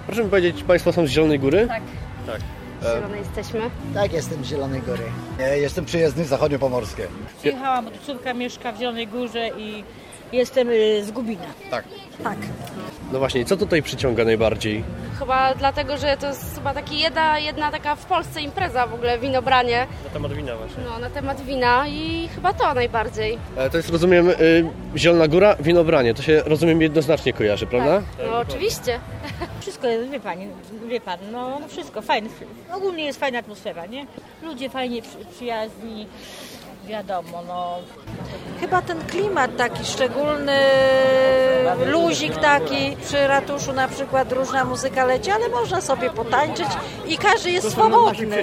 Proszę mi powiedzieć, Państwo są z Zielonej Góry? Tak. Tak. Z Zielonej jesteśmy. Tak, jestem z Zielonej Góry. Jestem przyjezdny z zachodniopomorskie. Przyjechałam, bo tu córka mieszka w Zielonej Górze i jestem z Gubina. Tak. Tak. No właśnie, co tutaj przyciąga najbardziej? Chyba dlatego, że to jest chyba taki jedna taka w Polsce impreza w ogóle, winobranie. Na temat wina właśnie. No, na temat wina i chyba to najbardziej. To jest, rozumiem, Zielona Góra, winobranie. To się, rozumiem, jednoznacznie kojarzy, prawda? Tak. No oczywiście. Wszystko jest, wie pan, no wszystko fajne. Ogólnie jest fajna atmosfera, nie? Ludzie fajnie przyjaźni, wiadomo, no. Chyba ten klimat taki szczególny, luzik taki, przy ratuszu na przykład różna muzyka leci, ale można sobie potańczyć i każdy jest swobodny.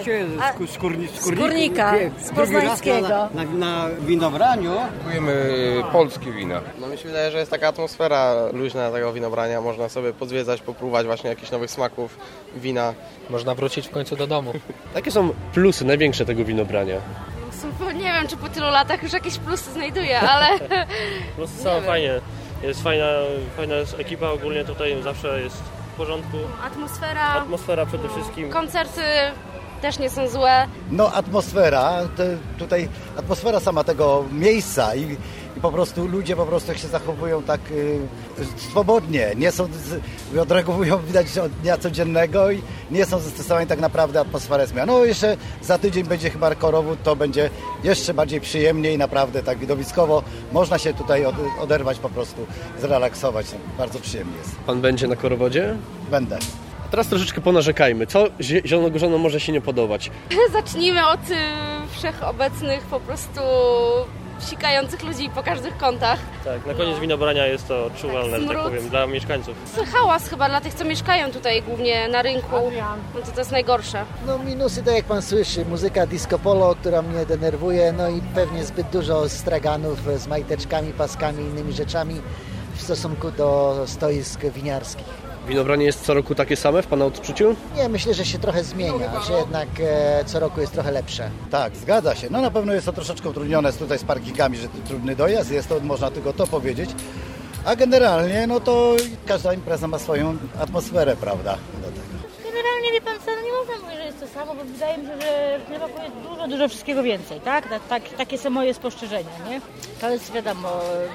Z Górnika, z Poznańskiego. Na winobraniu. Kupujemy polskie wina. No mi się wydaje, że jest taka atmosfera luźna tego winobrania. Można sobie pozwiedzać, popróbować właśnie jakichś nowych smaków wina. Można wrócić w końcu do domu. Jakie są plusy największe tego winobrania? Nie wiem, czy po tylu latach już jakieś plusy znajduję, ale... Plusy są fajnie. Jest fajna ekipa ogólnie tutaj, zawsze jest w porządku. Atmosfera przede wszystkim. Koncerty też nie są złe. No atmosfera, tutaj atmosfera sama tego miejsca i po prostu ludzie po prostu się zachowują tak swobodnie, nie są, odreagują widać od dnia codziennego i nie są zastosowani tak naprawdę, atmosfera jest miała. No jeszcze za tydzień będzie chyba Korowód, to będzie jeszcze bardziej przyjemnie i naprawdę tak widowiskowo można się tutaj oderwać po prostu, zrelaksować, bardzo przyjemnie jest. Pan będzie na Korowodzie? Będę. A teraz troszeczkę ponarzekajmy. Co zielonogórzanom może się nie podobać? Zacznijmy od wszechobecnych po prostu sikających ludzi po każdych kątach. Tak, na koniec winobrania jest to odczuwalne, że tak powiem, dla mieszkańców. Hałas chyba dla tych, co mieszkają tutaj głównie na rynku, no to jest najgorsze. No minusy, tak jak pan słyszy, muzyka disco polo, która mnie denerwuje, no i pewnie zbyt dużo straganów z majteczkami, paskami i innymi rzeczami w stosunku do stoisk winiarskich. Winobranie jest co roku takie same w Pana odczuciu? Nie, myślę, że się trochę zmienia, że jednak co roku jest trochę lepsze. Tak, zgadza się. No na pewno jest to troszeczkę utrudnione tutaj z parkingami, że trudny dojazd jest, to można tylko to powiedzieć. A generalnie, no to każda impreza ma swoją atmosferę, prawda? Do tego. Generalnie wie pan co, no nie można mówić, że jest to samo, bo wydaje mi się, że w tym roku jest dużo wszystkiego więcej, tak? Takie są moje spostrzeżenia, nie? To jest wiadomo,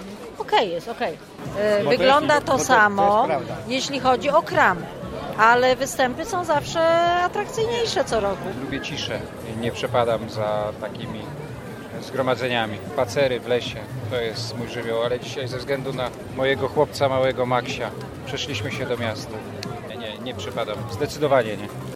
okej. Wygląda to samo, jeśli chodzi o kramy, ale występy są zawsze atrakcyjniejsze co roku. Lubię ciszę, nie przepadam za takimi zgromadzeniami. Spacery w lesie, to jest mój żywioł, ale dzisiaj ze względu na mojego chłopca, małego Maksia, przeszliśmy się do miasta. Nie przepadam, zdecydowanie nie.